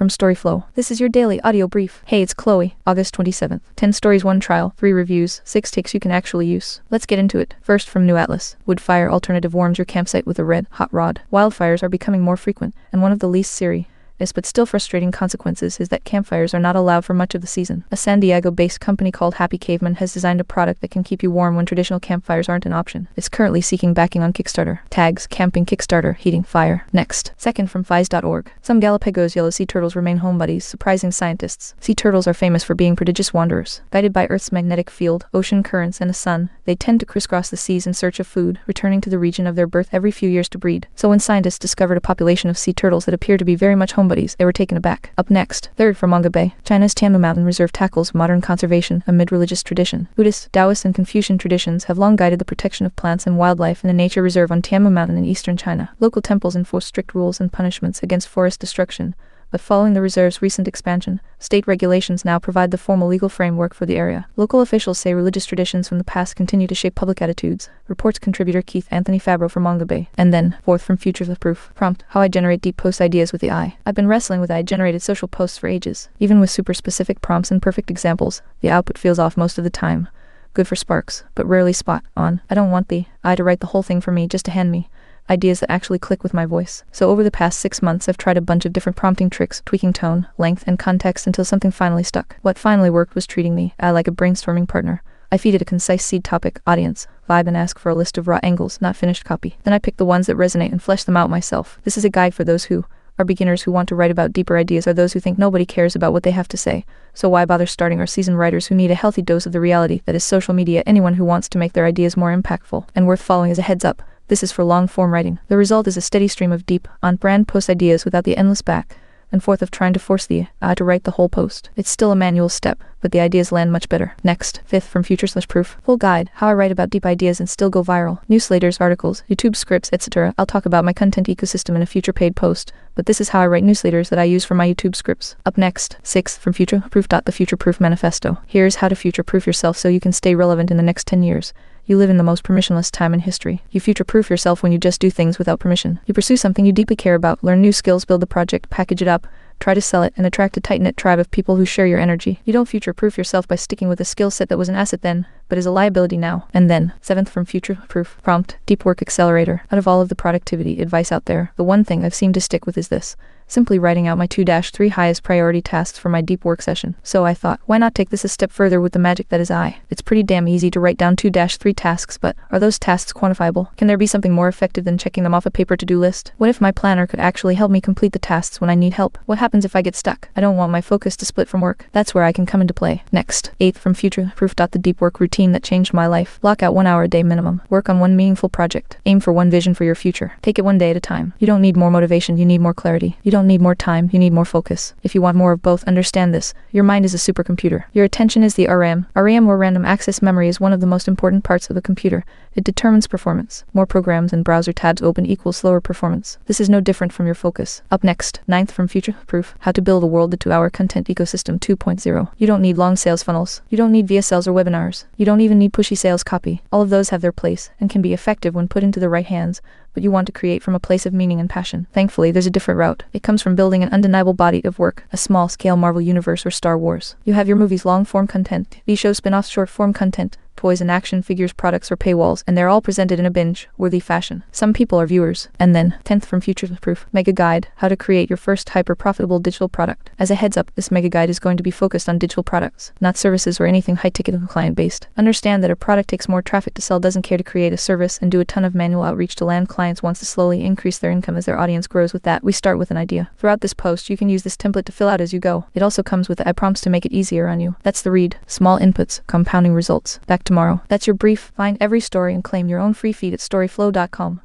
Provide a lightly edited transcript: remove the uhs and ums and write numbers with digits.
from Storyflow. This is your daily audio brief. Hey, it's Chloe. August 27th. 10 stories, 1 trial, 3 reviews, 6 takes you can actually use. Let's get into it. First, from New Atlas. Wood fire alternative warms your campsite with a red, hot rod. Wildfires are becoming more frequent, and one of the least serious but still frustrating consequences is that campfires are not allowed for much of the season. A San Diego-based company called Happy Caveman has designed a product that can keep you warm when traditional campfires aren't an option. It's currently seeking backing on Kickstarter. Tags: camping Kickstarter, heating fire. Next. Second, from FIS.org. Some Galapagos yellow sea turtles remain home buddies, surprising scientists. Sea turtles are famous for being prodigious wanderers. Guided by Earth's magnetic field, ocean currents, and the sun, they tend to crisscross the seas in search of food, returning to the region of their birth every few years to breed. So when scientists discovered a population of sea turtles that appear to be very much home buddies, they were taken aback. Up next, third, from Manga Bay. China's Tianmu Mountain Reserve tackles modern conservation amid religious tradition. Buddhist, Taoist, and Confucian traditions have long guided the protection of plants and wildlife in the nature reserve on Tianmu Mountain in eastern China. Local temples enforce strict rules and punishments against forest destruction, but following the reserve's recent expansion, state regulations now provide the formal legal framework for the area. Local officials say religious traditions from the past continue to shape public attitudes, reports contributor Keith Anthony Fabro from Manga Bay. And then, fourth, from Futures of Proof. Prompt: how I generate deep post ideas with AI. I've been wrestling with AI-generated social posts for ages. Even with super specific prompts and perfect examples, the output feels off most of the time. Good for sparks, but rarely spot on. I don't want the AI to write the whole thing for me just to hand me ideas that actually click with my voice. So over the past 6 months, I've tried a bunch of different prompting tricks, tweaking tone, length, and context until something finally stuck. What finally worked was treating the AI like a brainstorming partner. I feed it a concise seed topic, audience, vibe, and ask for a list of raw angles, not finished copy. Then I pick the ones that resonate and flesh them out myself. This is a guide for those who are beginners who want to write about deeper ideas, or those who think nobody cares about what they have to say. So why bother starting, or seasoned writers who need a healthy dose of the reality that is social media, anyone who wants to make their ideas more impactful and worth following. As a heads up, this is for long-form writing. The result is a steady stream of deep, on-brand post ideas without the endless back and forth of trying to force the AI to write the whole post. It's still a manual step, but the ideas land much better. Next, fifth, from Future/Proof. Full guide: how I write about deep ideas and still go viral. Newsletters, articles, YouTube scripts, etc. I'll talk about my content ecosystem in a future paid post, but this is how I write newsletters that I use for my YouTube scripts. Up next, sixth, from Future-Proof. The Future-Proof Manifesto. Here's how to future-proof yourself so you can stay relevant in the next 10 years. You live in the most permissionless time in history. You future-proof yourself when you just do things without permission. You pursue something you deeply care about, learn new skills, build the project, package it up, try to sell it, and attract a tight-knit tribe of people who share your energy. You don't future-proof yourself by sticking with a skill set that was an asset then, but is a liability now. And then, seventh, from Future-Proof. Prompt: Deep Work Accelerator. Out of all of the productivity advice out there, the one thing I've seemed to stick with is this: simply writing out my 2-3 highest priority tasks for my deep work session. So I thought, why not take this a step further with the magic that is AI? It's pretty damn easy to write down 2-3 tasks, but are those tasks quantifiable? Can there be something more effective than checking them off a paper to-do list? What if my planner could actually help me complete the tasks when I need help? What happens if I get stuck? I don't want my focus to split from work. That's where I can come into play. Next, eighth, from Future-Proof. The deep work routine that changed my life. Block out 1 hour a day minimum. Work on one meaningful project. Aim for one vision for your future. Take it one day at a time. You don't need more motivation, you need more clarity. You don't need more time, you need more focus. If you want more of both, understand this: your mind is a supercomputer. Your attention is the RAM. RAM, or random access memory, is one of the most important parts of a computer. It determines performance. More programs and browser tabs open equals slower performance. This is no different from your focus. Up next, ninth, from Future-Proof. How to build a world to our content ecosystem 2.0. You don't need long sales funnels. You don't need VSLs or webinars. You don't even need pushy sales copy. All of those have their place and can be effective when put into the right hands, but you want to create from a place of meaning and passion. Thankfully, there's a different route. It comes from building an undeniable body of work, a small-scale Marvel Universe or Star Wars. You have your movies' long-form content, TV shows, spin-offs, short-form content, toys and action figures, products, or paywalls, and they're all presented in a binge-worthy fashion. Some people are viewers. And then, 10th, from Future-Proof. Mega Guide: how to create your first hyper-profitable digital product. As a heads up, this mega guide is going to be focused on digital products, not services or anything high-ticket or client-based. Understand that a product takes more traffic to sell, doesn't care to create a service and do a ton of manual outreach to land clients, wants to slowly increase their income as their audience grows. With that, we start with an idea. Throughout this post, you can use this template to fill out as you go. It also comes with AI prompts to make it easier on you. That's the read. Small inputs, compounding results. Back tomorrow. That's your brief. Find every story and claim your own free feed at storyflow.com.